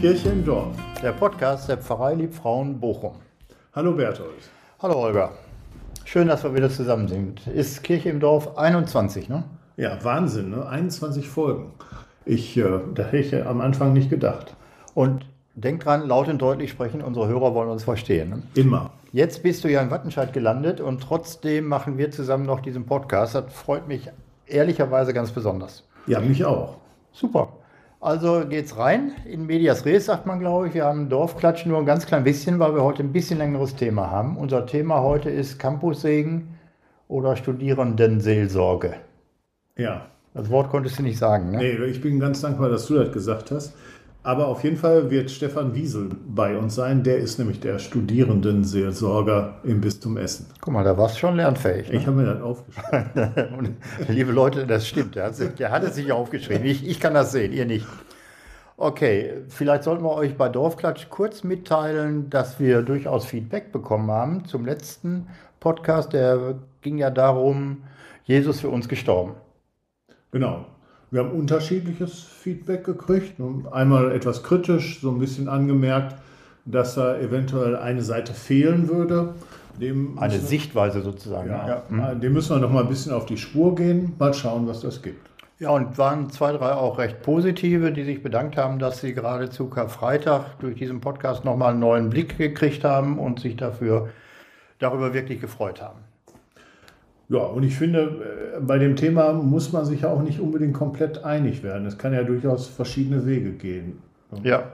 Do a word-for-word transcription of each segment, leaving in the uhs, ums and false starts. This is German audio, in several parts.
Kirche im Dorf. Der Podcast der Pfarrei Liebfrauen Bochum. Hallo Berthold. Hallo Holger. Schön, dass wir wieder zusammen sind. Ist Kirche im Dorf einundzwanzig, ne? Ja, Wahnsinn, ne? einundzwanzig Folgen. Ich, äh, da hätte ich am Anfang nicht gedacht. Und denk dran, laut und deutlich sprechen, unsere Hörer wollen uns verstehen. Ne? Immer. Jetzt bist du ja in Wattenscheid gelandet und trotzdem machen wir zusammen noch diesen Podcast. Das freut mich ehrlicherweise ganz besonders. Ja, mich auch. Super. Also geht's rein. In medias res sagt man, glaube ich. Wir haben Dorfklatsch nur ein ganz klein bisschen, weil wir heute ein bisschen längeres Thema haben. Unser Thema heute ist Campussegen oder Studierendenseelsorge. Ja. Das Wort konntest du nicht sagen, ne? Nee, ich bin ganz dankbar, dass du das gesagt hast. Aber auf jeden Fall wird Stefan Wiesel bei uns sein. Der ist nämlich der Studierendenseelsorger im Bistum Essen. Guck mal, da warst du schon lernfähig. Ne? Ich habe mir das aufgeschrieben. Und, liebe Leute, das stimmt. Der hat, der hat es sich aufgeschrieben. Ich, ich kann das sehen, ihr nicht. Okay, vielleicht sollten wir euch bei Dorfklatsch kurz mitteilen, dass wir durchaus Feedback bekommen haben zum letzten Podcast. Der ging ja darum, Jesus für uns gestorben. Genau. Wir haben unterschiedliches Feedback gekriegt. Einmal etwas kritisch, so ein bisschen angemerkt, dass da eventuell eine Seite fehlen würde. Dem Eine müssen, Sichtweise sozusagen. Ja, Ja. Dem müssen wir noch mal ein bisschen auf die Spur gehen. Mal schauen, was das gibt. Ja, und waren zwei, drei auch recht positive, die sich bedankt haben, dass sie gerade zu Karfreitag durch diesen Podcast nochmal einen neuen Blick gekriegt haben und sich dafür darüber wirklich gefreut haben. Ja, und ich finde, bei dem Thema muss man sich ja auch nicht unbedingt komplett einig werden. Es kann ja durchaus verschiedene Wege gehen. Ja.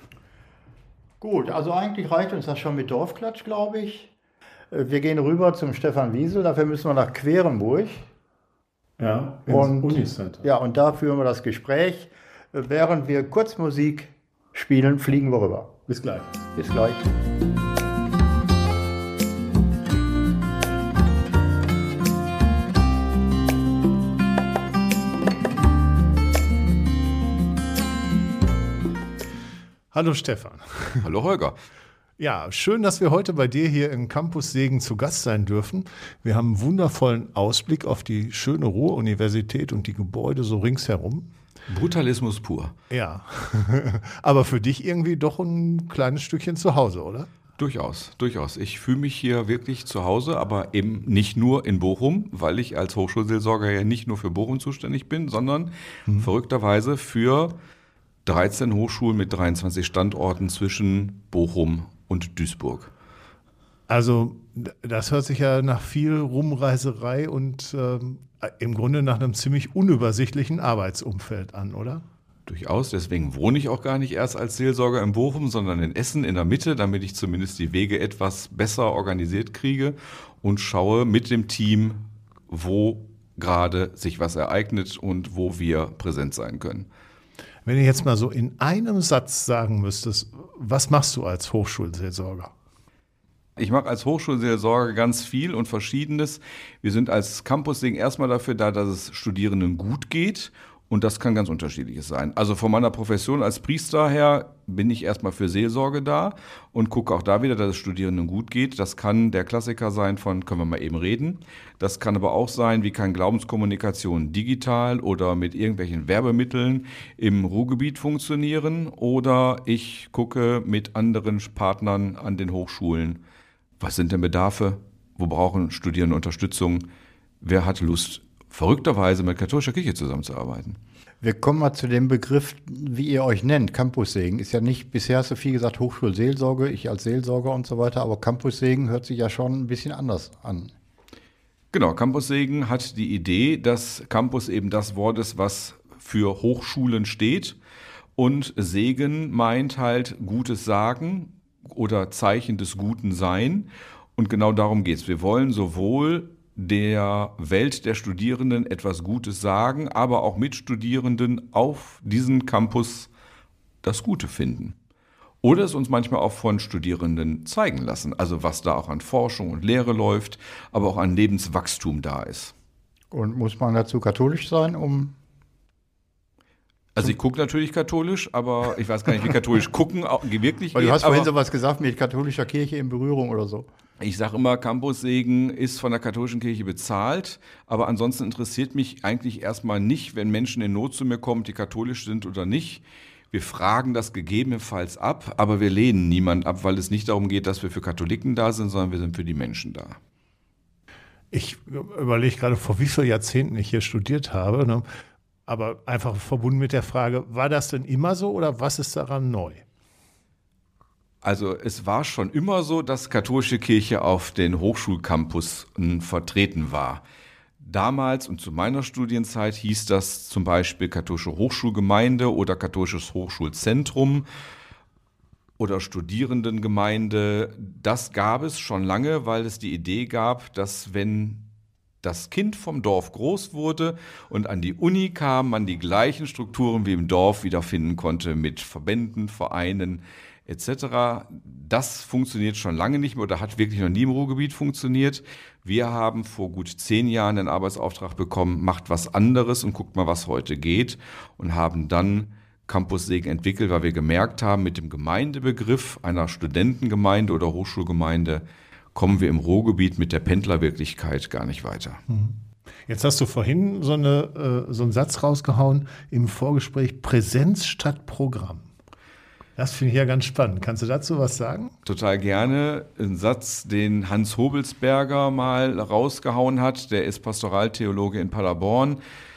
Gut, also eigentlich reicht uns das schon mit Dorfklatsch, glaube ich. Wir gehen rüber zum Stefan Wiesel, dafür müssen wir nach Querenburg. Ja, ins und, Unicenter. Ja, und da führen wir das Gespräch. Während wir kurz Musik spielen, fliegen wir rüber. Bis gleich. Bis gleich. Hallo Stefan. Hallo Holger. Ja, schön, dass wir heute bei dir hier im Campus Segen zu Gast sein dürfen. Wir haben einen wundervollen Ausblick auf die schöne Ruhr-Universität und die Gebäude so ringsherum. Brutalismus pur. Ja, aber für dich irgendwie doch ein kleines Stückchen zu Hause, oder? Durchaus, durchaus. Ich fühle mich hier wirklich zu Hause, aber eben nicht nur in Bochum, weil ich als Hochschulseelsorger ja nicht nur für Bochum zuständig bin, sondern mhm. verrückterweise für dreizehn Hochschulen mit dreiundzwanzig Standorten zwischen Bochum und Duisburg. Also das hört sich ja nach viel Rumreiserei und ähm, im Grunde nach einem ziemlich unübersichtlichen Arbeitsumfeld an, oder? Durchaus, deswegen wohne ich auch gar nicht erst als Seelsorger in Bochum, sondern in Essen in der Mitte, damit ich zumindest die Wege etwas besser organisiert kriege und schaue mit dem Team, wo gerade sich was ereignet und wo wir präsent sein können. Wenn du jetzt mal so in einem Satz sagen müsstest, was machst du als Hochschulseelsorger? Ich mache als Hochschulseelsorger ganz viel und Verschiedenes. Wir sind als Campus Segen erstmal dafür da, dass es Studierenden gut geht. Und das kann ganz unterschiedliches sein. Also von meiner Profession als Priester her bin ich erstmal für Seelsorge da und gucke auch da wieder, dass es Studierenden gut geht. Das kann der Klassiker sein von, können wir mal eben reden. Das kann aber auch sein, wie kann Glaubenskommunikation digital oder mit irgendwelchen Werbemitteln im Ruhrgebiet funktionieren. Oder ich gucke mit anderen Partnern an den Hochschulen, was sind denn Bedarfe, wo brauchen Studierende Unterstützung, wer hat Lust, verrückterweise mit katholischer Kirche zusammenzuarbeiten. Wir kommen mal zu dem Begriff, wie ihr euch nennt. Campussegen ist ja nicht, bisher hast du viel gesagt, Hochschulseelsorge, ich als Seelsorger und so weiter, aber Campussegen hört sich ja schon ein bisschen anders an. Genau, Campus Segen hat die Idee, dass Campus eben das Wort ist, was für Hochschulen steht. Und Segen meint halt gutes Sagen oder Zeichen des Guten Sein. Und genau darum geht es. Wir wollen sowohl der Welt der Studierenden etwas Gutes sagen, aber auch mit Studierenden auf diesen Campus das Gute finden. Oder es uns manchmal auch von Studierenden zeigen lassen, also was da auch an Forschung und Lehre läuft, aber auch an Lebenswachstum da ist. Und muss man dazu katholisch sein, um... Also ich gucke natürlich katholisch, aber ich weiß gar nicht, wie katholisch gucken wirklich Weil du geht, hast vorhin aber sowas gesagt mit katholischer Kirche in Berührung oder so. Ich sage immer, Campus Segen ist von der katholischen Kirche bezahlt, aber ansonsten interessiert mich eigentlich erstmal nicht, wenn Menschen in Not zu mir kommen, die katholisch sind oder nicht, Wir fragen das gegebenenfalls ab, aber wir lehnen niemand ab, weil es nicht darum geht, dass wir für Katholiken da sind, sondern wir sind für die Menschen da. Ich überlege gerade, vor wie vielen Jahrzehnten ich hier studiert habe, ne? Aber einfach verbunden mit der Frage, war das denn immer so oder was ist daran neu? Also es war schon immer so, dass katholische Kirche auf den Hochschulcampus vertreten war. Damals und zu meiner Studienzeit hieß das zum Beispiel katholische Hochschulgemeinde oder katholisches Hochschulzentrum oder Studierendengemeinde. Das gab es schon lange, weil es die Idee gab, dass wenn das Kind vom Dorf groß wurde und an die Uni kam, man die gleichen Strukturen wie im Dorf wiederfinden konnte mit Verbänden, Vereinen et cetera. Das funktioniert schon lange nicht mehr oder hat wirklich noch nie im Ruhrgebiet funktioniert. Wir haben vor gut zehn Jahren den Arbeitsauftrag bekommen, macht was anderes und guckt mal, was heute geht, und haben dann Campus Segen entwickelt, weil wir gemerkt haben, mit dem Gemeindebegriff einer Studentengemeinde oder Hochschulgemeinde kommen wir im Ruhrgebiet mit der Pendlerwirklichkeit gar nicht weiter. Jetzt hast du vorhin so, eine, so einen Satz rausgehauen im Vorgespräch, Präsenz statt Programm. Das finde ich ja ganz spannend. Kannst du dazu was sagen? Total gerne. Ein Satz, den Hans Hobelsberger mal rausgehauen hat, der ist Pastoraltheologe in Paderborn,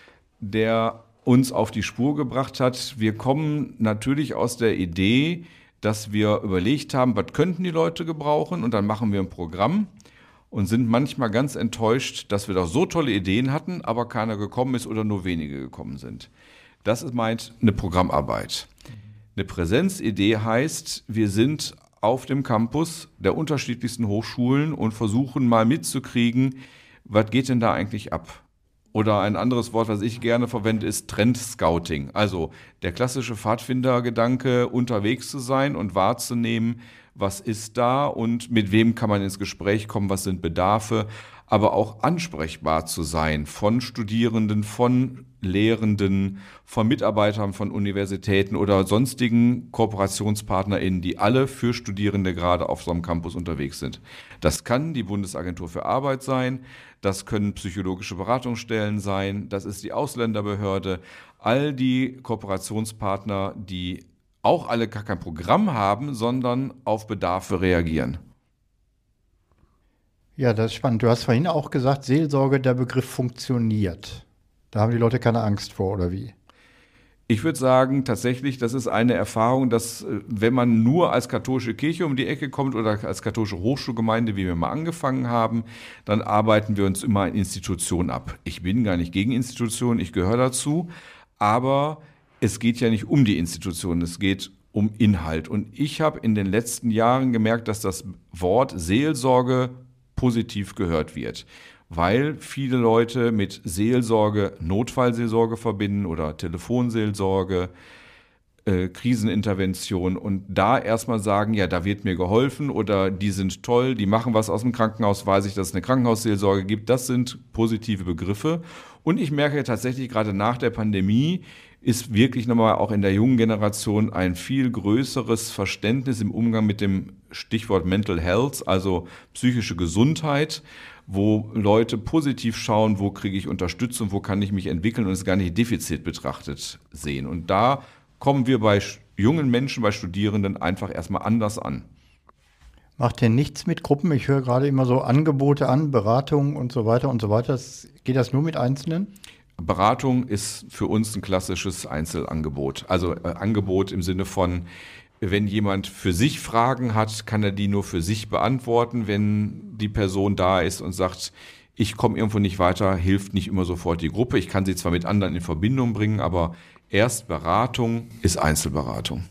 der uns auf die Spur gebracht hat. Wir kommen natürlich aus der Idee, dass wir überlegt haben, was könnten die Leute gebrauchen, und dann machen wir ein Programm und sind manchmal ganz enttäuscht, dass wir doch so tolle Ideen hatten, aber keiner gekommen ist oder nur wenige gekommen sind. Das ist meint eine Programmarbeit. Eine Präsenzidee heißt, wir sind auf dem Campus der unterschiedlichsten Hochschulen und versuchen mal mitzukriegen, was geht denn da eigentlich ab? Oder ein anderes Wort, was ich gerne verwende, ist Trendscouting. Also der klassische Pfadfindergedanke, unterwegs zu sein und wahrzunehmen, was ist da und mit wem kann man ins Gespräch kommen, was sind Bedarfe, aber auch ansprechbar zu sein von Studierenden, von Lehrenden, von Mitarbeitern von Universitäten oder sonstigen KooperationspartnerInnen, die alle für Studierende gerade auf so einem Campus unterwegs sind. Das kann die Bundesagentur für Arbeit sein, das können psychologische Beratungsstellen sein, das ist die Ausländerbehörde, all die Kooperationspartner, die auch alle gar kein Programm haben, sondern auf Bedarfe reagieren. Ja, das ist spannend. Du hast vorhin auch gesagt, Seelsorge, der Begriff funktioniert. Da haben die Leute keine Angst vor, oder wie? Ich würde sagen, tatsächlich, das ist eine Erfahrung, dass wenn man nur als katholische Kirche um die Ecke kommt oder als katholische Hochschulgemeinde, wie wir mal angefangen haben, dann arbeiten wir uns immer in Institutionen ab. Ich bin gar nicht gegen Institutionen, ich gehöre dazu, aber es geht ja nicht um die Institutionen, es geht um Inhalt. Und ich habe in den letzten Jahren gemerkt, dass das Wort Seelsorge positiv gehört wird, weil viele Leute mit Seelsorge Notfallseelsorge verbinden oder Telefonseelsorge, äh, Krisenintervention, und da erstmal sagen, ja, da wird mir geholfen oder die sind toll, die machen was aus dem Krankenhaus, weiß ich, dass es eine Krankenhausseelsorge gibt. Das sind positive Begriffe. Und ich merke tatsächlich, gerade nach der Pandemie ist wirklich nochmal auch in der jungen Generation ein viel größeres Verständnis im Umgang mit dem Stichwort Mental Health, also psychische Gesundheit, wo Leute positiv schauen, wo kriege ich Unterstützung, wo kann ich mich entwickeln und es gar nicht Defizit betrachtet sehen. Und da kommen wir bei jungen Menschen, bei Studierenden einfach erstmal anders an. Macht ihr nichts mit Gruppen? Ich höre gerade immer so Angebote an, Beratungen und so weiter und so weiter. Geht das nur mit Einzelnen? Beratung ist für uns ein klassisches Einzelangebot. Also äh, Angebot im Sinne von, wenn jemand für sich Fragen hat, kann er die nur für sich beantworten. Wenn die Person da ist und sagt, ich komme irgendwo nicht weiter, hilft nicht immer sofort die Gruppe. Ich kann sie zwar mit anderen in Verbindung bringen, aber Erstberatung ist Einzelberatung.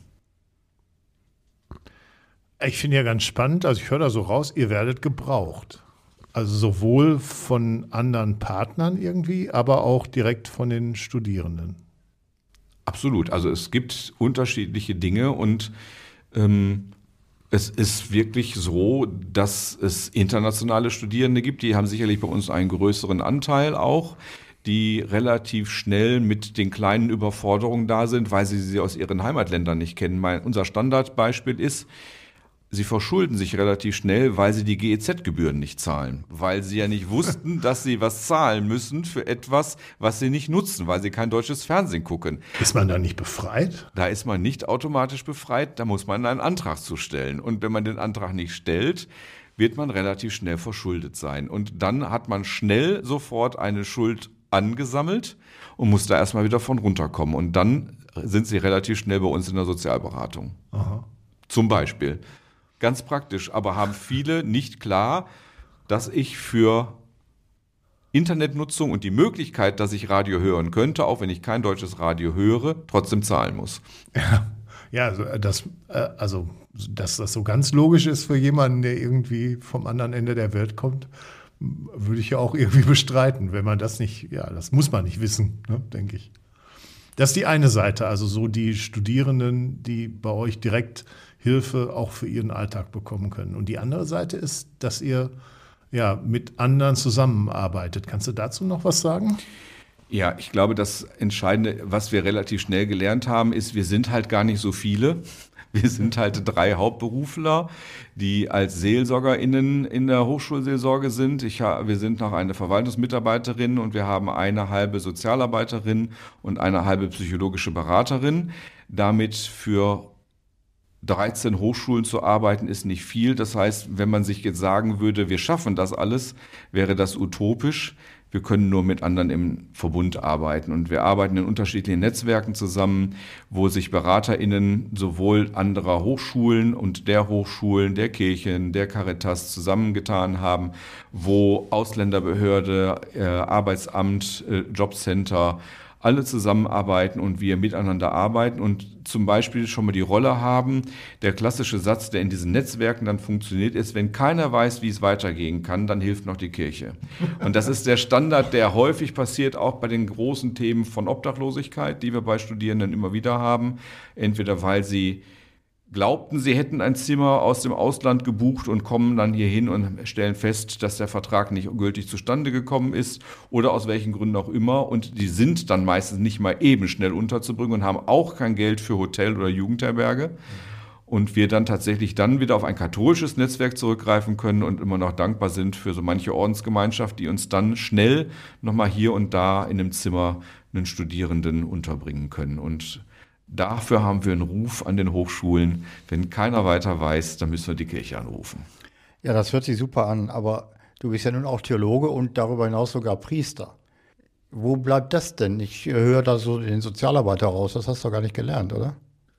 Ich finde ja ganz spannend, also ich höre da so raus, ihr werdet gebraucht. Also sowohl von anderen Partnern irgendwie, aber auch direkt von den Studierenden. Absolut. Also es gibt unterschiedliche Dinge und ähm, es ist wirklich so, dass es internationale Studierende gibt. Die haben sicherlich bei uns einen größeren Anteil auch, die relativ schnell mit den kleinen Überforderungen da sind, weil sie sie aus ihren Heimatländern nicht kennen. Mein, unser Standardbeispiel ist, sie verschulden sich relativ schnell, weil sie die G E Z-Gebühren nicht zahlen. Weil sie ja nicht wussten, dass sie was zahlen müssen für etwas, was sie nicht nutzen, weil sie kein deutsches Fernsehen gucken. Ist man da nicht befreit? Da ist man nicht automatisch befreit, da muss man einen Antrag zu stellen. Und wenn man den Antrag nicht stellt, wird man relativ schnell verschuldet sein. Und dann hat man schnell sofort eine Schuld angesammelt und muss da erstmal wieder von runterkommen. Und dann sind sie relativ schnell bei uns in der Sozialberatung. Aha. Zum Beispiel. Ganz praktisch, aber haben viele nicht klar, dass ich für Internetnutzung und die Möglichkeit, dass ich Radio hören könnte, auch wenn ich kein deutsches Radio höre, trotzdem zahlen muss. Ja, ja also, das, also dass das so ganz logisch ist für jemanden, der irgendwie vom anderen Ende der Welt kommt, würde ich ja auch irgendwie bestreiten, wenn man das nicht, ja, das muss man nicht wissen, ne, denke ich. Das ist die eine Seite, also so die Studierenden, die bei euch direkt Hilfe auch für ihren Alltag bekommen können. Und die andere Seite ist, dass ihr ja mit anderen zusammenarbeitet. Kannst du dazu noch was sagen? Ja, ich glaube, das Entscheidende, was wir relativ schnell gelernt haben, ist, wir sind halt gar nicht so viele. Wir sind halt drei Hauptberufler, die als SeelsorgerInnen in der Hochschulseelsorge sind. Ich, wir sind noch eine Verwaltungsmitarbeiterin und wir haben eine halbe Sozialarbeiterin und eine halbe psychologische Beraterin. Damit für dreizehn Hochschulen zu arbeiten ist nicht viel. Das heißt, wenn man sich jetzt sagen würde, wir schaffen das alles, wäre das utopisch. Wir können nur mit anderen im Verbund arbeiten. Und wir arbeiten in unterschiedlichen Netzwerken zusammen, wo sich BeraterInnen sowohl anderer Hochschulen und der Hochschulen, der Kirchen, der Caritas zusammengetan haben, wo Ausländerbehörde, äh, Arbeitsamt, äh, Jobcenter, alle zusammenarbeiten und wir miteinander arbeiten und zum Beispiel schon mal die Rolle haben. Der klassische Satz, der in diesen Netzwerken dann funktioniert, ist, wenn keiner weiß, wie es weitergehen kann, dann hilft noch die Kirche. Und das ist der Standard, der häufig passiert, auch bei den großen Themen von Obdachlosigkeit, die wir bei Studierenden immer wieder haben. Entweder weil sie glaubten, sie hätten ein Zimmer aus dem Ausland gebucht und kommen dann hier hin und stellen fest, dass der Vertrag nicht gültig zustande gekommen ist oder aus welchen Gründen auch immer. Und die sind dann meistens nicht mal eben schnell unterzubringen und haben auch kein Geld für Hotel oder Jugendherberge. Und wir dann tatsächlich dann wieder auf ein katholisches Netzwerk zurückgreifen können und immer noch dankbar sind für so manche Ordensgemeinschaft, die uns dann schnell nochmal hier und da in einem Zimmer einen Studierenden unterbringen können. Und dafür haben wir einen Ruf an den Hochschulen. Wenn keiner weiter weiß, dann müssen wir die Kirche anrufen. Ja, das hört sich super an, aber du bist ja nun auch Theologe und darüber hinaus sogar Priester. Wo bleibt das denn? Ich höre da so den Sozialarbeiter raus, das hast du gar nicht gelernt, oder?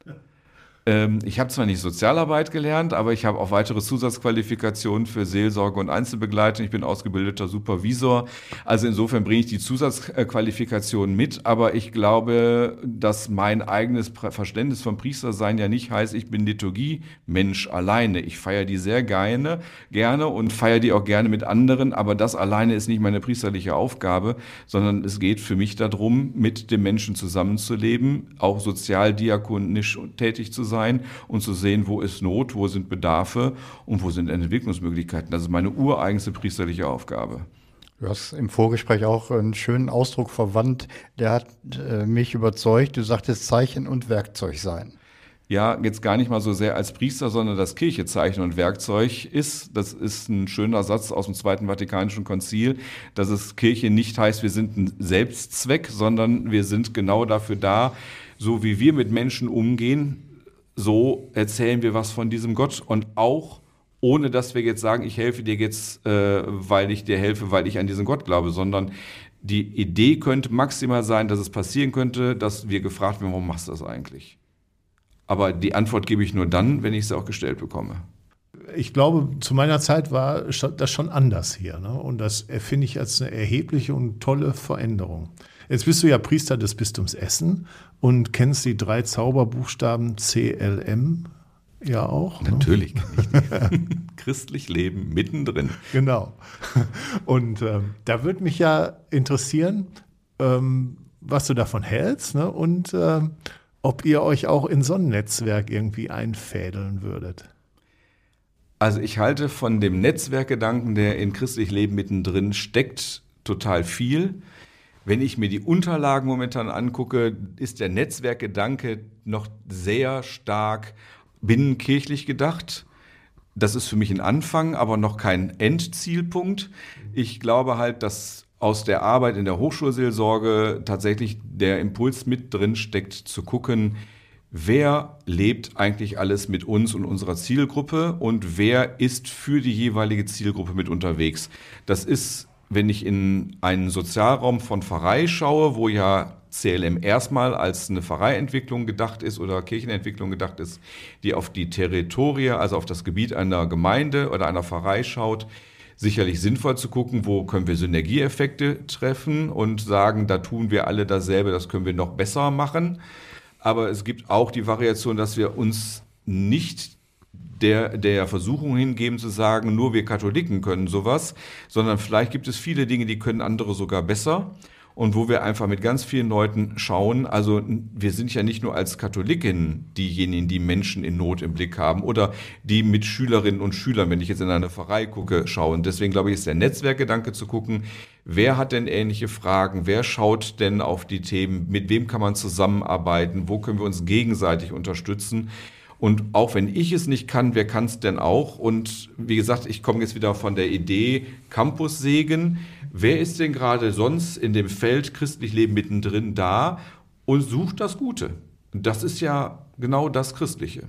Ähm, ich habe zwar nicht Sozialarbeit gelernt, aber ich habe auch weitere Zusatzqualifikationen für Seelsorge und Einzelbegleitung. Ich bin ausgebildeter Supervisor. Also insofern bringe ich die Zusatzqualifikationen mit. Aber ich glaube, dass mein eigenes Verständnis vom Priestersein ja nicht heißt, ich bin Liturgie-Mensch alleine. Ich feiere die sehr gerne, gerne und feiere die auch gerne mit anderen. Aber das alleine ist nicht meine priesterliche Aufgabe, sondern es geht für mich darum, mit dem Menschen zusammenzuleben, auch sozialdiakonisch tätig zu sein. sein und zu sehen, wo ist Not, wo sind Bedarfe und wo sind Entwicklungsmöglichkeiten. Das ist meine ureigenste priesterliche Aufgabe. Du hast im Vorgespräch auch einen schönen Ausdruck verwandt, der hat äh, mich überzeugt. Du sagtest Zeichen und Werkzeug sein. Ja, jetzt gar nicht mal so sehr als Priester, sondern dass Kirche Zeichen und Werkzeug ist. Das ist ein schöner Satz aus dem Zweiten Vatikanischen Konzil, dass es Kirche nicht heißt, wir sind ein Selbstzweck, sondern wir sind genau dafür da, so wie wir mit Menschen umgehen, so erzählen wir was von diesem Gott und auch ohne, dass wir jetzt sagen, ich helfe dir jetzt, äh, weil ich dir helfe, weil ich an diesen Gott glaube, sondern die Idee könnte maximal sein, dass es passieren könnte, dass wir gefragt werden, warum machst du das eigentlich? Aber die Antwort gebe ich nur dann, wenn ich sie auch gestellt bekomme. Ich glaube, zu meiner Zeit war das schon anders hier. Ne? Und das finde ich als eine erhebliche und tolle Veränderung. Jetzt bist du ja Priester des Bistums Essen und kennst die drei Zauberbuchstaben C L M ja auch. Natürlich kenne ich die. Christlich leben mittendrin. Genau. Und ähm, da würde mich ja interessieren, ähm, was du davon hältst, ne? Und ähm, ob ihr euch auch in so ein Netzwerk irgendwie einfädeln würdet. Also ich halte von dem Netzwerkgedanken, der in christlich Leben mittendrin steckt, total viel. Wenn ich mir die Unterlagen momentan angucke, ist der Netzwerkgedanke noch sehr stark binnenkirchlich gedacht. das ist für mich ein Anfang, aber noch kein Endzielpunkt. Ich glaube halt, dass aus der Arbeit in der Hochschulseelsorge tatsächlich der Impuls mit drin steckt, zu gucken, wer lebt eigentlich alles mit uns und unserer Zielgruppe und wer ist für die jeweilige Zielgruppe mit unterwegs. Das ist, wenn ich in einen Sozialraum von Pfarrei schaue, wo ja C L M erstmal als eine Pfarreientwicklung gedacht ist oder Kirchenentwicklung gedacht ist, die auf die Territorie, also auf das Gebiet einer Gemeinde oder einer Pfarrei schaut, sicherlich sinnvoll zu gucken, wo können wir Synergieeffekte treffen und sagen, da tun wir alle dasselbe, das können wir noch besser machen. Aber es gibt auch die Variation, dass wir uns nicht der, der Versuchung hingeben zu sagen, nur wir Katholiken können sowas, sondern vielleicht gibt es viele Dinge, die können andere sogar besser. Und wo wir einfach mit ganz vielen Leuten schauen, also wir sind ja nicht nur als Katholiken diejenigen, die Menschen in Not im Blick haben oder die mit Schülerinnen und Schülern, wenn ich jetzt in eine Pfarrei gucke, schauen. Deswegen glaube ich, ist der Netzwerkgedanke zu gucken, wer hat denn ähnliche Fragen, wer schaut denn auf die Themen, mit wem kann man zusammenarbeiten, wo können wir uns gegenseitig unterstützen. Und auch wenn ich es nicht kann, wer kann es denn auch? Und wie gesagt, ich komme jetzt wieder von der Idee Campus-Segen. Wer ist denn gerade sonst in dem Feld christlich Leben mittendrin da und sucht das Gute? Und das ist ja genau das Christliche.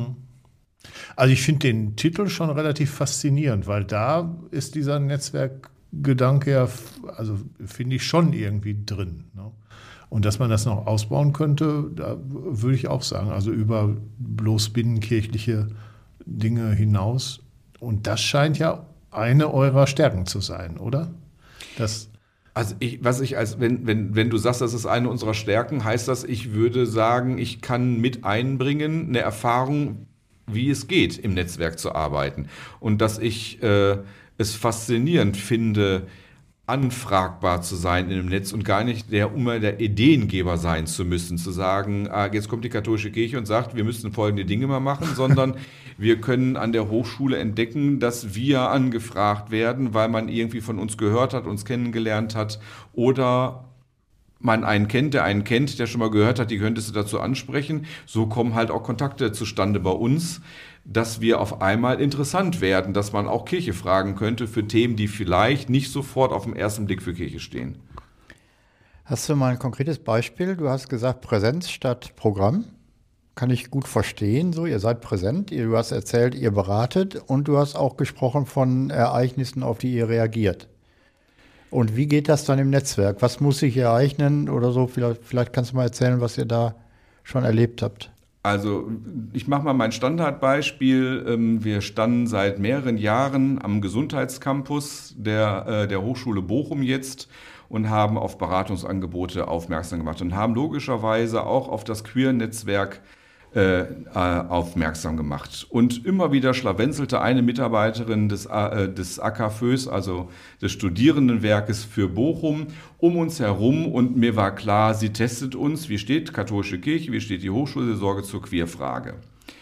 Also ich finde den Titel schon relativ faszinierend, weil da ist dieser Netzwerkgedanke ja, also finde ich schon irgendwie drin, ne? Und dass man das noch ausbauen könnte, da würde ich auch sagen, also über bloß binnenkirchliche Dinge hinaus. Und das scheint ja eine eurer Stärken zu sein, oder? Das also ich, was ich als, wenn, wenn, wenn du sagst, das ist eine unserer Stärken, heißt das, ich würde sagen, ich kann mit einbringen eine Erfahrung, wie es geht, im Netzwerk zu arbeiten. Und dass ich äh, es faszinierend finde, anfragbar zu sein in dem Netz und gar nicht der, um der Ideengeber sein zu müssen, zu sagen, ah, jetzt kommt die katholische Kirche und sagt, wir müssen folgende Dinge mal machen, sondern wir können an der Hochschule entdecken, dass wir angefragt werden, weil man irgendwie von uns gehört hat, uns kennengelernt hat oder man einen kennt, der einen kennt, der schon mal gehört hat, die könntest du dazu ansprechen. So kommen halt auch Kontakte zustande bei uns, dass wir auf einmal interessant werden, dass man auch Kirche fragen könnte für Themen, die vielleicht nicht sofort auf den ersten Blick für Kirche stehen. Hast du mal ein konkretes Beispiel? Du hast gesagt Präsenz statt Programm. Kann ich gut verstehen. So, ihr seid präsent, du hast erzählt, ihr beratet und du hast auch gesprochen von Ereignissen, auf die ihr reagiert. Und wie geht das dann im Netzwerk? Was muss sich ereignen oder so? Vielleicht, vielleicht kannst du mal erzählen, was ihr da schon erlebt habt. Also ich mache mal mein Standardbeispiel. Wir standen seit mehreren Jahren am Gesundheitscampus der, der Hochschule Bochum jetzt und haben auf Beratungsangebote aufmerksam gemacht und haben logischerweise auch auf das Queer-Netzwerk äh, aufmerksam gemacht. Und immer wieder schlawenzelte eine Mitarbeiterin des, äh, des A K F Ö S, also des Studierendenwerkes für Bochum, um uns herum und mir war klar, sie testet uns, wie steht katholische Kirche, wie steht die Hochschulseelsorge zur Queerfrage.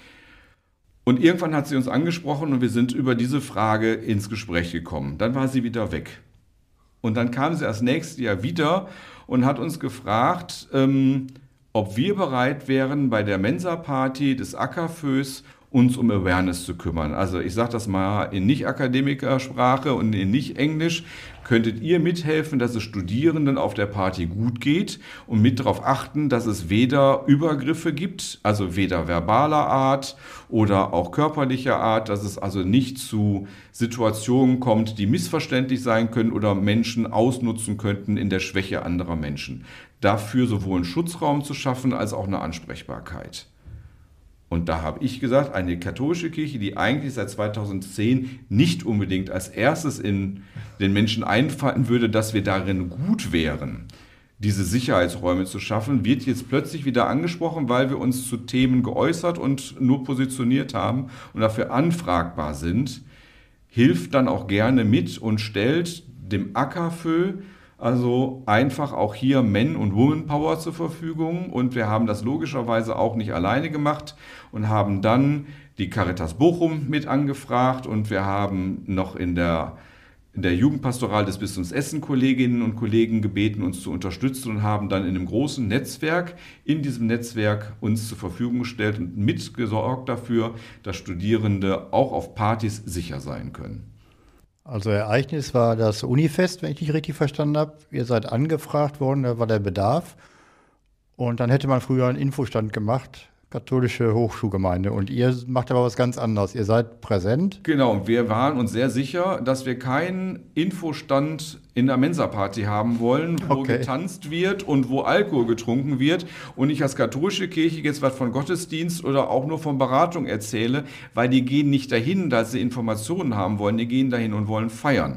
Und irgendwann hat sie uns angesprochen und wir sind über diese Frage ins Gespräch gekommen. Dann war sie wieder weg. Und dann kam sie erst nächstes Jahr wieder und hat uns gefragt, ähm, ob wir bereit wären, bei der Mensa-Party des A K F Ö S uns um Awareness zu kümmern. Also ich sage das mal in Nicht-Akademikersprache und in Nicht-Englisch. Könntet ihr mithelfen, dass es Studierenden auf der Party gut geht und mit darauf achten, dass es weder Übergriffe gibt, also weder verbaler Art oder auch körperlicher Art, dass es also nicht zu Situationen kommt, die missverständlich sein können oder Menschen ausnutzen könnten in der Schwäche anderer Menschen. Dafür sowohl einen Schutzraum zu schaffen, als auch eine Ansprechbarkeit. Und da habe ich gesagt, eine katholische Kirche, die eigentlich seit zweitausendzehn nicht unbedingt als erstes in den Menschen einfallen würde, dass wir darin gut wären, diese Sicherheitsräume zu schaffen, wird jetzt plötzlich wieder angesprochen, weil wir uns zu Themen geäußert und nur positioniert haben und dafür anfragbar sind, hilft dann auch gerne mit und stellt dem A K F Ö also einfach auch hier Men- und Woman-Power zur Verfügung. Und wir haben das logischerweise auch nicht alleine gemacht und haben dann die Caritas Bochum mit angefragt. Und wir haben noch in der in der Jugendpastoral des Bistums Essen Kolleginnen und Kollegen gebeten, uns zu unterstützen und haben dann in einem großen Netzwerk, in diesem Netzwerk uns zur Verfügung gestellt und mitgesorgt dafür, dass Studierende auch auf Partys sicher sein können. Also Ereignis war das Unifest, wenn ich dich richtig verstanden habe. Ihr seid angefragt worden, da war der Bedarf. Und dann hätte man früher einen Infostand gemacht, katholische Hochschulgemeinde. Und ihr macht aber was ganz anderes. Ihr seid präsent. Genau, und wir waren uns sehr sicher, dass wir keinen Infostand in der Mensa-Party haben wollen, wo Okay. getanzt wird und wo Alkohol getrunken wird und ich als katholische Kirche jetzt was von Gottesdienst oder auch nur von Beratung erzähle, weil die gehen nicht dahin, dass sie Informationen haben wollen, die gehen dahin und wollen feiern.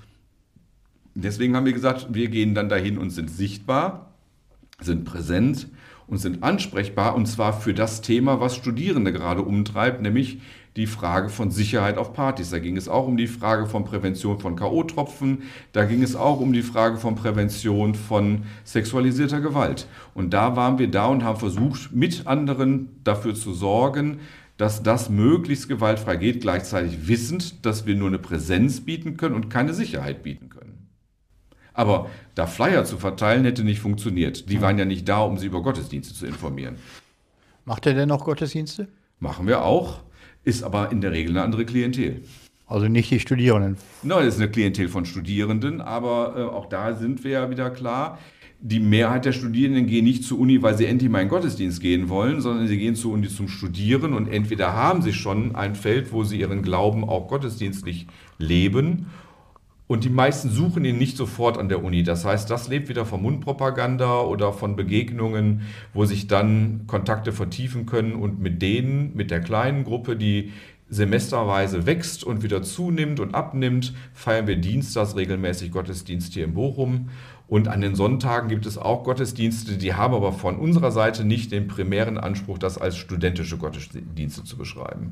Deswegen haben wir gesagt, wir gehen dann dahin und sind sichtbar, sind präsent und sind ansprechbar, und zwar für das Thema, was Studierende gerade umtreibt, nämlich die Frage von Sicherheit auf Partys. Da ging es auch um die Frage von Prävention von K O-Tropfen, da ging es auch um die Frage von Prävention von sexualisierter Gewalt. Und da waren wir da und haben versucht, mit anderen dafür zu sorgen, dass das möglichst gewaltfrei geht, gleichzeitig wissend, dass wir nur eine Präsenz bieten können und keine Sicherheit bieten können. Aber da Flyer zu verteilen, hätte nicht funktioniert. Die waren ja nicht da, um sie über Gottesdienste zu informieren. Macht ihr denn noch Gottesdienste? Machen wir auch, ist aber in der Regel eine andere Klientel. Also nicht die Studierenden. Nein, das ist eine Klientel von Studierenden, aber äh, auch da sind wir ja wieder klar. Die Mehrheit der Studierenden gehen nicht zur Uni, weil sie endlich mal in den Gottesdienst gehen wollen, sondern sie gehen zur Uni zum Studieren, und entweder haben sie schon ein Feld, wo sie ihren Glauben auch gottesdienstlich leben, und die meisten suchen ihn nicht sofort an der Uni. Das heißt, das lebt wieder von Mundpropaganda oder von Begegnungen, wo sich dann Kontakte vertiefen können, und mit denen, mit der kleinen Gruppe, die semesterweise wächst und wieder zunimmt und abnimmt, feiern wir dienstags regelmäßig Gottesdienst hier in Bochum. Und an den Sonntagen gibt es auch Gottesdienste, die haben aber von unserer Seite nicht den primären Anspruch, das als studentische Gottesdienste zu beschreiben.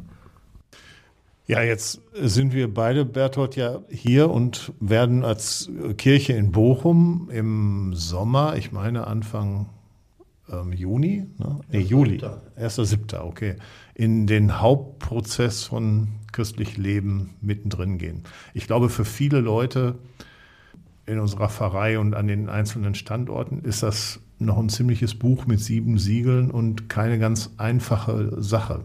Ja, jetzt sind wir beide, Berthold, ja hier und werden als Kirche in Bochum im Sommer, ich meine Anfang ähm, Juni, ne? nee, Juli, erster siebter okay, in den Hauptprozess von christlichem Leben mittendrin gehen. Ich glaube, für viele Leute in unserer Pfarrei und an den einzelnen Standorten ist das noch ein ziemliches Buch mit sieben Siegeln und keine ganz einfache Sache.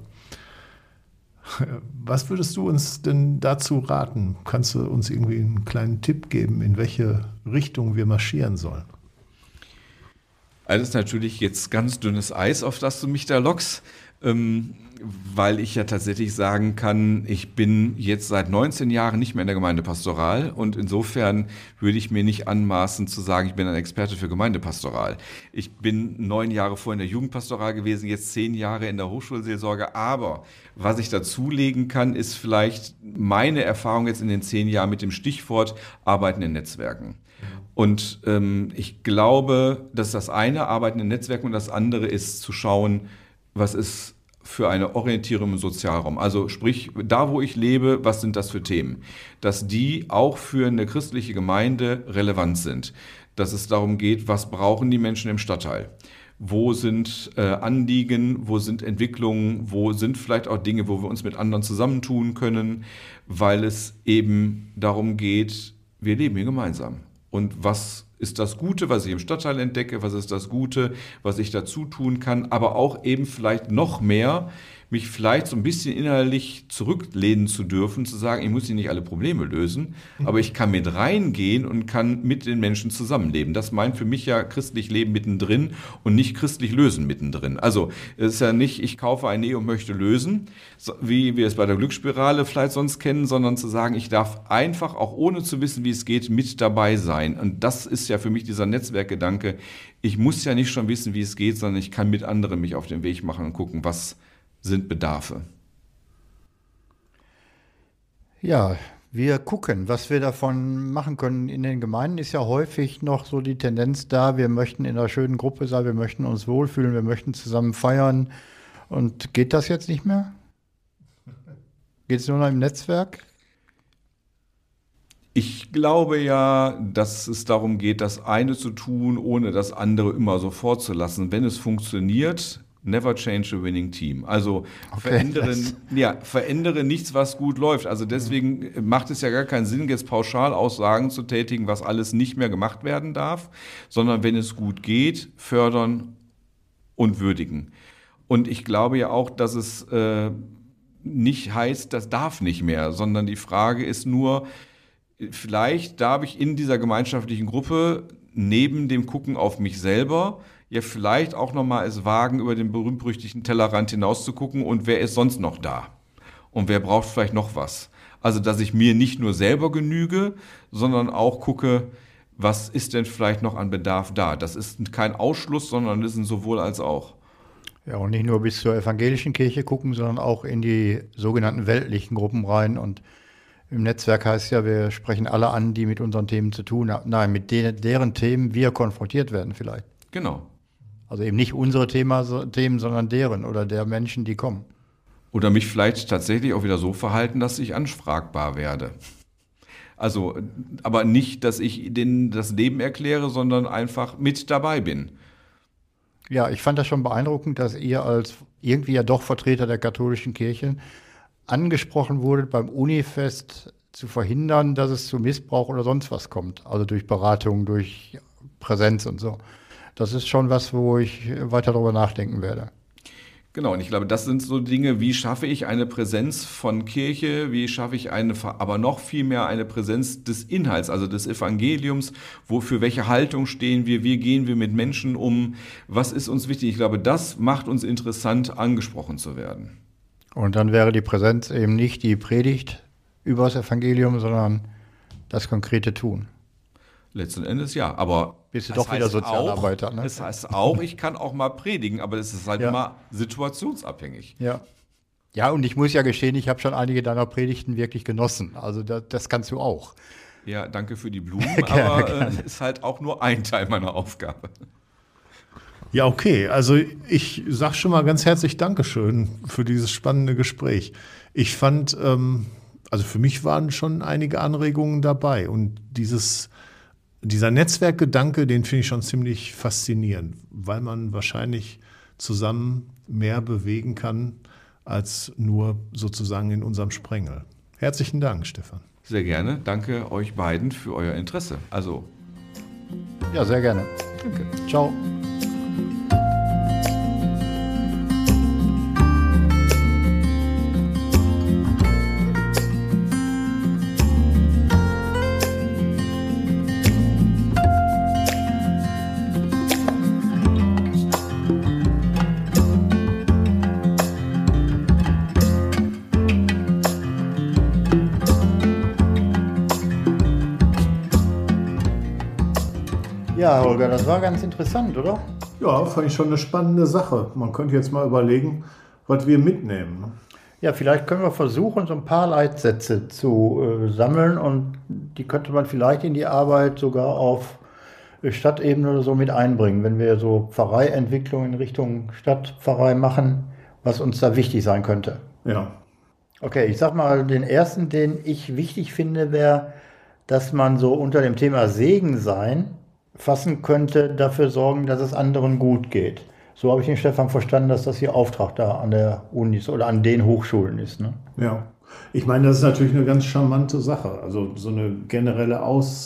Was würdest du uns denn dazu raten? Kannst du uns irgendwie einen kleinen Tipp geben, in welche Richtung wir marschieren sollen? Also das ist natürlich jetzt ganz dünnes Eis, auf das du mich da lockst, ähm, weil ich ja tatsächlich sagen kann, ich bin jetzt seit neunzehn Jahren nicht mehr in der Gemeindepastoral, und insofern würde ich mir nicht anmaßen zu sagen, ich bin ein Experte für Gemeindepastoral. Ich bin neun Jahre vorher in der Jugendpastoral gewesen, jetzt zehn Jahre in der Hochschulseelsorge, aber was ich dazulegen kann, ist vielleicht meine Erfahrung jetzt in den zehn Jahren mit dem Stichwort Arbeiten in Netzwerken. Und ähm, ich glaube, dass das eine, Arbeiten in Netzwerken, und das andere ist zu schauen, was ist für eine Orientierung im Sozialraum. Also sprich, da wo ich lebe, was sind das für Themen? Dass die auch für eine christliche Gemeinde relevant sind. Dass es darum geht, was brauchen die Menschen im Stadtteil? Wo sind äh, Anliegen, wo sind Entwicklungen, wo sind vielleicht auch Dinge, wo wir uns mit anderen zusammentun können, weil es eben darum geht, wir leben hier gemeinsam. Und was ist das Gute, was ich im Stadtteil entdecke, was ist das Gute, was ich dazu tun kann, aber auch eben vielleicht noch mehr, mich vielleicht so ein bisschen innerlich zurücklehnen zu dürfen, zu sagen, ich muss hier nicht alle Probleme lösen, aber ich kann mit reingehen und kann mit den Menschen zusammenleben. Das meint für mich ja christlich Leben mittendrin und nicht christlich Lösen mittendrin. Also es ist ja nicht, ich kaufe eine Ehe und möchte lösen, wie wir es bei der Glücksspirale vielleicht sonst kennen, sondern zu sagen, ich darf einfach, auch ohne zu wissen, wie es geht, mit dabei sein. Und das ist ja für mich dieser Netzwerkgedanke. Ich muss ja nicht schon wissen, wie es geht, sondern ich kann mit anderen mich auf den Weg machen und gucken, was sind Bedarfe. Ja, wir gucken, was wir davon machen können. In den Gemeinden ist ja häufig noch so die Tendenz da, wir möchten in einer schönen Gruppe sein, wir möchten uns wohlfühlen, wir möchten zusammen feiern. Und geht das jetzt nicht mehr? Geht es nur noch im Netzwerk? Ich glaube ja, dass es darum geht, das eine zu tun, ohne das andere immer sofort zu lassen. Wenn es funktioniert, never change a winning team. Also okay, verändere, ja, verändere nichts, was gut läuft. Also deswegen macht es ja gar keinen Sinn, jetzt pauschal Aussagen zu tätigen, was alles nicht mehr gemacht werden darf, sondern wenn es gut geht, fördern und würdigen. Und ich glaube ja auch, dass es äh, nicht heißt, das darf nicht mehr, sondern die Frage ist nur, vielleicht darf ich in dieser gemeinschaftlichen Gruppe neben dem Gucken auf mich selber ja vielleicht auch nochmal es wagen, über den berühmt-berüchtigten Tellerrand hinaus zu gucken und wer ist sonst noch da? Und wer braucht vielleicht noch was? Also, dass ich mir nicht nur selber genüge, sondern auch gucke, was ist denn vielleicht noch an Bedarf da? Das ist kein Ausschluss, sondern das ist ein sowohl als auch. Ja, und nicht nur bis zur evangelischen Kirche gucken, sondern auch in die sogenannten weltlichen Gruppen rein. Und im Netzwerk heißt ja, wir sprechen alle an, die mit unseren Themen zu tun haben. Nein, mit denen, deren Themen wir konfrontiert werden vielleicht. Genau. Also eben nicht unsere Thema, Themen, sondern deren oder der Menschen, die kommen. Oder mich vielleicht tatsächlich auch wieder so verhalten, dass ich anfragbar werde. Also, aber nicht, dass ich denen das Leben erkläre, sondern einfach mit dabei bin. Ja, ich fand das schon beeindruckend, dass ihr als irgendwie ja doch Vertreter der katholischen Kirche angesprochen wurdet, beim Unifest zu verhindern, dass es zu Missbrauch oder sonst was kommt. Also durch Beratung, durch Präsenz und so. Das ist schon was, wo ich weiter darüber nachdenken werde. Genau, und ich glaube, das sind so Dinge, wie schaffe ich eine Präsenz von Kirche, wie schaffe ich eine, aber noch viel mehr eine Präsenz des Inhalts, also des Evangeliums, wo, für welche Haltung stehen wir, wie gehen wir mit Menschen um, was ist uns wichtig. Ich glaube, das macht uns interessant, angesprochen zu werden. Und dann wäre die Präsenz eben nicht die Predigt über das Evangelium, sondern das konkrete Tun. Letzten Endes ja, aber bist du doch wieder Sozialarbeiter, ne? Das heißt auch, ich kann auch mal predigen, aber es ist halt ja immer situationsabhängig. Ja. Ja, und ich muss ja gestehen, ich habe schon einige deiner Predigten wirklich genossen. Also das, das kannst du auch. Ja, danke für die Blumen, gerne, aber es äh, ist halt auch nur ein Teil meiner Aufgabe. Ja, okay. Also ich sage schon mal ganz herzlich Dankeschön für dieses spannende Gespräch. Ich fand, ähm, also für mich waren schon einige Anregungen dabei und dieses Dieser Netzwerkgedanke, den finde ich schon ziemlich faszinierend, weil man wahrscheinlich zusammen mehr bewegen kann, als nur sozusagen in unserem Sprengel. Herzlichen Dank, Stefan. Sehr gerne. Danke euch beiden für euer Interesse. Also. Ja, sehr gerne. Danke. Ciao. Ja, Holger, das war ganz interessant, oder? Ja, fand ich schon eine spannende Sache. Man könnte jetzt mal überlegen, was wir mitnehmen. Ja, vielleicht können wir versuchen, so ein paar Leitsätze zu äh, sammeln und die könnte man vielleicht in die Arbeit sogar auf Stadtebene oder so mit einbringen, wenn wir so Pfarreientwicklung in Richtung Stadtpfarrei machen, was uns da wichtig sein könnte. Ja. Okay, ich sag mal, den ersten, den ich wichtig finde, wäre, dass man so unter dem Thema Segen sein fassen könnte, dafür sorgen, dass es anderen gut geht. So habe ich den Stefan verstanden, dass das hier Auftrag da an der Uni ist oder an den Hochschulen ist. Ne? Ja, ich meine, das ist natürlich eine ganz charmante Sache. Also so eine generelle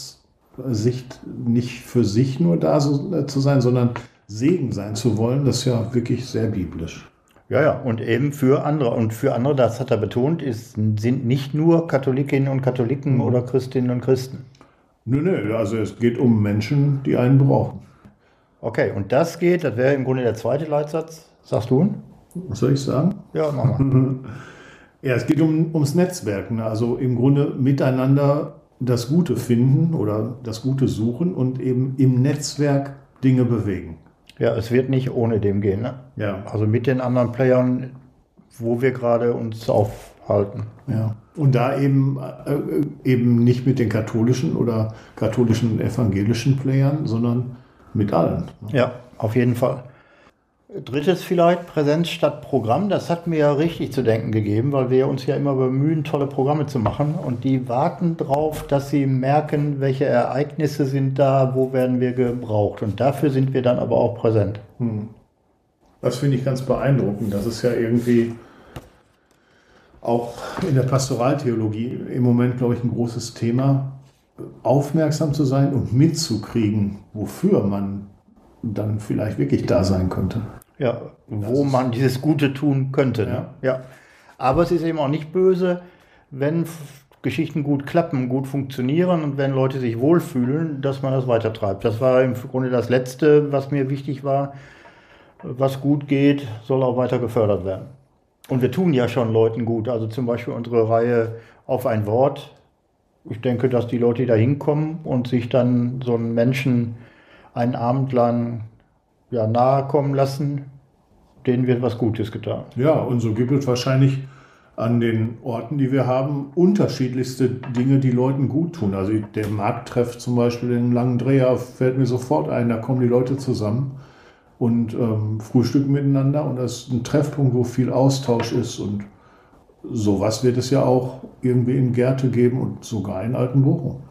Aussicht, nicht für sich nur da so, zu sein, sondern Segen sein zu wollen, das ist ja wirklich sehr biblisch. Ja, ja, und eben für andere. Und für andere, das hat er betont, ist, sind nicht nur Katholikinnen und Katholiken mhm. oder Christinnen und Christen. Nö, nö, also es geht um Menschen, die einen brauchen. Okay, und das geht, das wäre im Grunde der zweite Leitsatz. Sagst du ihn? Was soll ich sagen? Ja, mach mal. Ja, es geht um, ums Netzwerken, also im Grunde miteinander das Gute finden oder das Gute suchen und eben im Netzwerk Dinge bewegen. Ja, es wird nicht ohne dem gehen, ne? Ja. Also mit den anderen Playern, wo wir gerade uns aufhalten. Ja. Und da eben, äh, eben nicht mit den katholischen oder katholischen und evangelischen Playern, sondern mit allen. Ne? Ja, auf jeden Fall. Drittes vielleicht, Präsenz statt Programm. Das hat mir ja richtig zu denken gegeben, weil wir uns ja immer bemühen, tolle Programme zu machen. Und die warten drauf, dass sie merken, welche Ereignisse sind da, wo werden wir gebraucht. Und dafür sind wir dann aber auch präsent. Hm. Das finde ich ganz beeindruckend. Das ist ja irgendwie auch in der Pastoraltheologie im Moment, glaube ich, ein großes Thema, aufmerksam zu sein und mitzukriegen, wofür man dann vielleicht wirklich da sein könnte. Ja, wo man dieses Gute tun könnte. Ne? Ja. Ja. Aber es ist eben auch nicht böse, wenn F- Geschichten gut klappen, gut funktionieren und wenn Leute sich wohlfühlen, dass man das weitertreibt. Das war im Grunde das Letzte, was mir wichtig war. Was gut geht, soll auch weiter gefördert werden. Und wir tun ja schon Leuten gut. Also zum Beispiel unsere Reihe Auf ein Wort. Ich denke, dass die Leute, die da hinkommen und sich dann so einen Menschen einen Abend lang ja, nahe kommen lassen, denen wird was Gutes getan. Ja, und so gibt es wahrscheinlich an den Orten, die wir haben, unterschiedlichste Dinge, die Leuten gut tun. Also der Markttreff zum Beispiel, den Langen Dreher, fällt mir sofort ein, da kommen die Leute zusammen und ähm, frühstücken miteinander und das ist ein Treffpunkt, wo viel Austausch ist und sowas wird es ja auch irgendwie in Gerte geben und sogar in Altenbochum.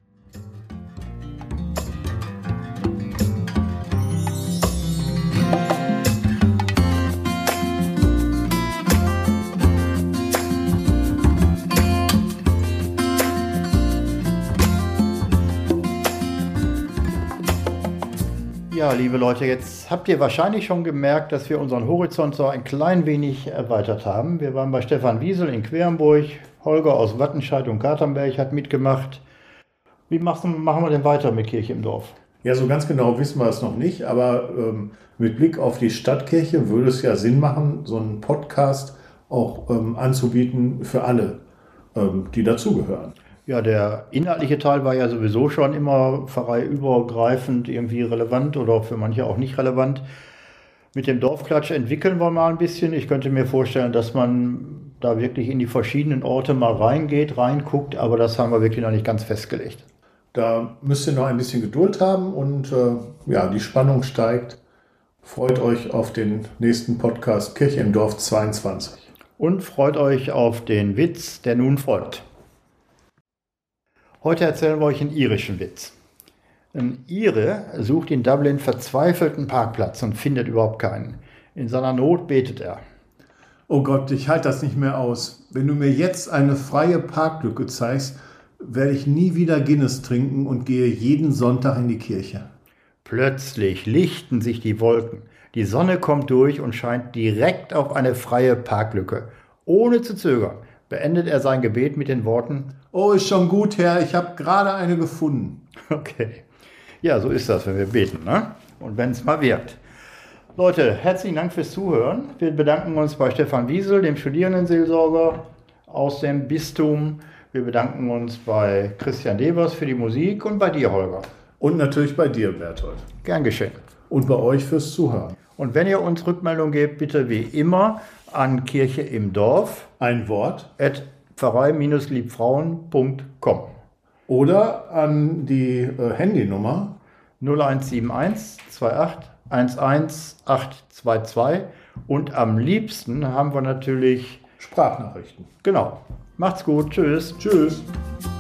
Ja, liebe Leute, jetzt habt ihr wahrscheinlich schon gemerkt, dass wir unseren Horizont so ein klein wenig erweitert haben. Wir waren bei Stefan Wiesel in Querenburg, Holger aus Wattenscheid und Katernberg hat mitgemacht. Wie machen wir denn weiter mit Kirche im Dorf? Ja, so ganz genau wissen wir es noch nicht, aber ähm, mit Blick auf die Stadtkirche würde es ja Sinn machen, so einen Podcast auch ähm, anzubieten für alle, ähm, die dazugehören. Ja, der inhaltliche Teil war ja sowieso schon immer pfarreiübergreifend irgendwie relevant oder für manche auch nicht relevant. Mit dem Dorfklatsch entwickeln wir mal ein bisschen. Ich könnte mir vorstellen, dass man da wirklich in die verschiedenen Orte mal reingeht, reinguckt, aber das haben wir wirklich noch nicht ganz festgelegt. Da müsst ihr noch ein bisschen Geduld haben und äh, ja, die Spannung steigt. Freut euch auf den nächsten Podcast Kirche im Dorf zweiundzwanzig. Und freut euch auf den Witz, der nun folgt. Heute erzählen wir euch einen irischen Witz. Ein Ire sucht in Dublin verzweifelt einen Parkplatz und findet überhaupt keinen. In seiner Not betet er. Oh Gott, ich halte das nicht mehr aus. Wenn du mir jetzt eine freie Parklücke zeigst, werde ich nie wieder Guinness trinken und gehe jeden Sonntag in die Kirche. Plötzlich lichten sich die Wolken. Die Sonne kommt durch und scheint direkt auf eine freie Parklücke. Ohne zu zögern beendet er sein Gebet mit den Worten: Oh, ist schon gut, Herr, ich habe gerade eine gefunden. Okay. Ja, so ist das, wenn wir beten, ne? Und wenn es mal wirkt. Leute, herzlichen Dank fürs Zuhören. Wir bedanken uns bei Stefan Wiesel, dem Studierendenseelsorger aus dem Bistum. Wir bedanken uns bei Christian Devers für die Musik und bei dir, Holger. Und natürlich bei dir, Berthold. Gern geschehen. Und bei euch fürs Zuhören. Und wenn ihr uns Rückmeldung gebt, bitte wie immer an Kirche im Dorf Ein Wort. at pfarrei Bindestrich liebfrauen Punkt com Oder an die äh, Handynummer null eins sieben eins zwei acht eins eins acht zwei zwei. Und am liebsten haben wir natürlich, Sprachnachrichten. genau, macht's gut, tschüss. Tschüss.